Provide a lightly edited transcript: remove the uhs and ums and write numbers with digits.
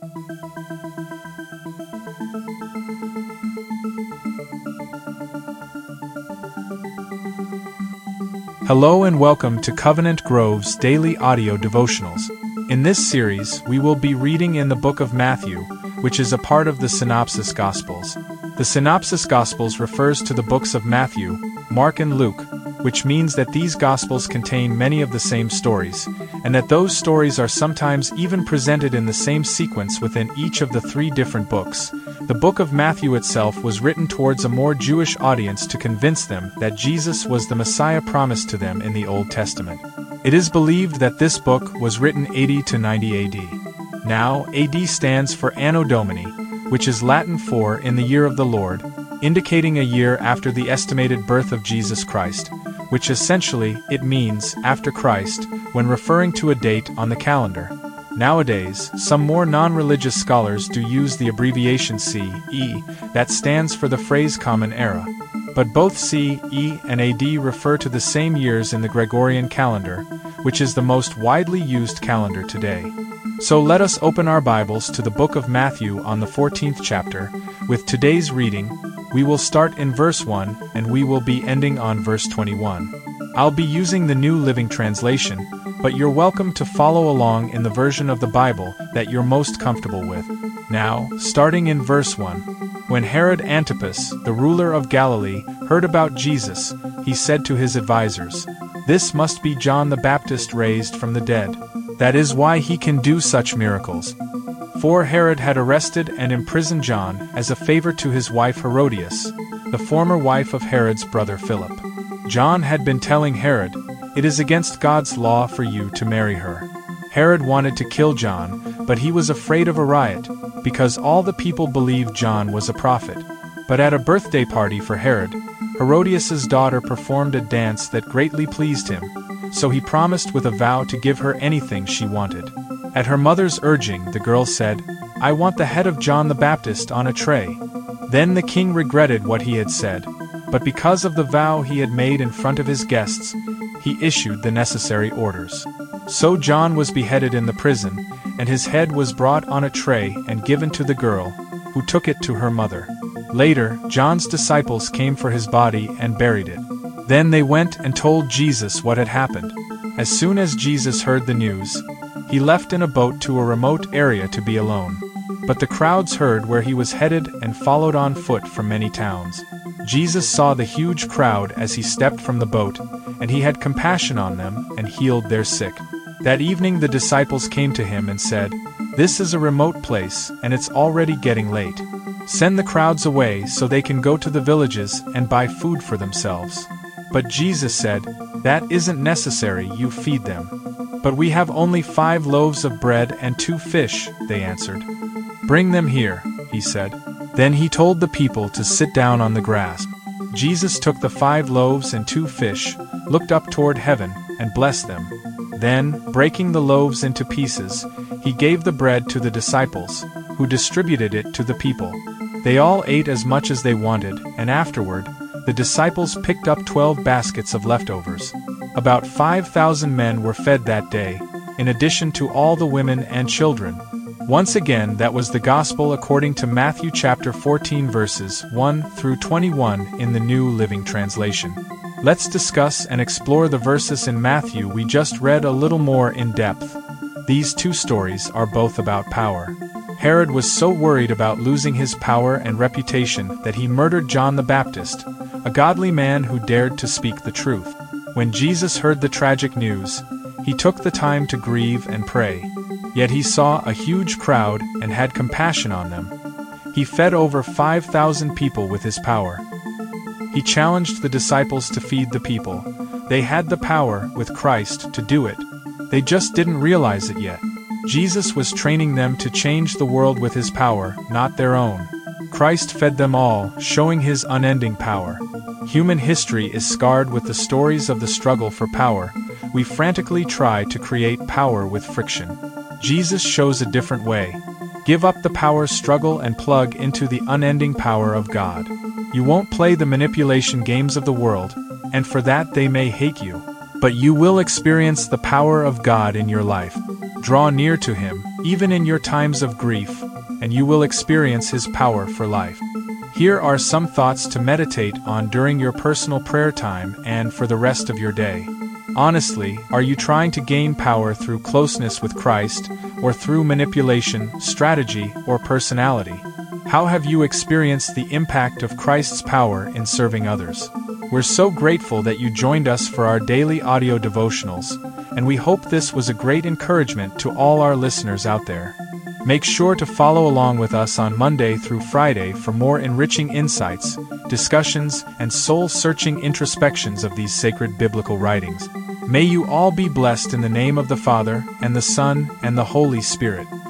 Hello and welcome to Covenant Grove's daily audio devotionals. In this series, we will be reading in the book of Matthew, which is a part of the Synopsis Gospels. The Synopsis Gospels refers to the books of Matthew, Mark and Luke, which means that these Gospels contain many of the same stories, and that those stories are sometimes even presented in the same sequence within each of the three different books. The book of Matthew itself was written towards a more Jewish audience to convince them that Jesus was the Messiah promised to them in the Old Testament. It is believed that this book was written 80 to 90 AD. Now, AD stands for Anno Domini, which is Latin for in the year of the Lord, indicating a year after the estimated birth of Jesus Christ, which essentially it means after Christ when referring to a date on the calendar. Nowadays, some more non-religious scholars do use the abbreviation CE that stands for the phrase Common Era. But both CE and AD refer to the same years in the Gregorian calendar, which is the most widely used calendar today. So let us open our Bibles to the book of Matthew on the 14th chapter. With today's reading, we will start in verse 1 and we will be ending on verse 21. I'll be using the New Living Translation, but you're welcome to follow along in the version of the Bible that you're most comfortable with. Now, starting in verse 1. When Herod Antipas, the ruler of Galilee, heard about Jesus, he said to his advisers, "This must be John the Baptist raised from the dead. That is why he can do such miracles." For Herod had arrested and imprisoned John as a favor to his wife Herodias, the former wife of Herod's brother Philip. John had been telling Herod, "It is against God's law for you to marry her." Herod wanted to kill John, but he was afraid of a riot, because all the people believed John was a prophet. But at a birthday party for Herod, Herodias' daughter performed a dance that greatly pleased him, so he promised with a vow to give her anything she wanted. At her mother's urging, the girl said, "I want the head of John the Baptist on a tray." Then the king regretted what he had said, but because of the vow he had made in front of his guests, he issued the necessary orders. So John was beheaded in the prison, and his head was brought on a tray and given to the girl, who took it to her mother. Later, John's disciples came for his body and buried it. Then they went and told Jesus what had happened. As soon as Jesus heard the news, he left in a boat to a remote area to be alone. But the crowds heard where he was headed and followed on foot from many towns. Jesus saw the huge crowd as he stepped from the boat, and he had compassion on them and healed their sick. That evening the disciples came to him and said, "This is a remote place, and it's already getting late. Send the crowds away so they can go to the villages and buy food for themselves." But Jesus said, "That isn't necessary, you feed them." "But we have only 5 loaves of bread and 2 fish," they answered. "Bring them here," he said. Then he told the people to sit down on the grass. Jesus took the 5 loaves and 2 fish, looked up toward heaven, and blessed them. Then, breaking the loaves into pieces, he gave the bread to the disciples, who distributed it to the people. They all ate as much as they wanted, and afterward, the disciples picked up 12 baskets of leftovers. About 5,000 men were fed that day, in addition to all the women and children. Once again, that was the Gospel according to Matthew chapter 14 verses 1 through 21 in the New Living Translation. Let's discuss and explore the verses in Matthew we just read a little more in depth. These 2 stories are both about power. Herod was so worried about losing his power and reputation that he murdered John the Baptist, a godly man who dared to speak the truth. When Jesus heard the tragic news, he took the time to grieve and pray. Yet he saw a huge crowd and had compassion on them. He fed over 5,000 people with his power. He challenged the disciples to feed the people. They had the power, with Christ, to do it. They just didn't realize it yet. Jesus was training them to change the world with his power, not their own. Christ fed them all, showing his unending power. Human history is scarred with the stories of the struggle for power. We frantically try to create power with friction. Jesus shows a different way. Give up the power struggle and plug into the unending power of God. You won't play the manipulation games of the world, and for that they may hate you. But you will experience the power of God in your life. Draw near to Him, even in your times of grief, and you will experience His power for life. Here are some thoughts to meditate on during your personal prayer time and for the rest of your day. Honestly, are you trying to gain power through closeness with Christ, or through manipulation, strategy, or personality? How have you experienced the impact of Christ's power in serving others? We're so grateful that you joined us for our daily audio devotionals, and we hope this was a great encouragement to all our listeners out there. Make sure to follow along with us on Monday through Friday for more enriching insights, discussions, and soul-searching introspections of these sacred biblical writings. May you all be blessed in the name of the Father, and the Son, and the Holy Spirit.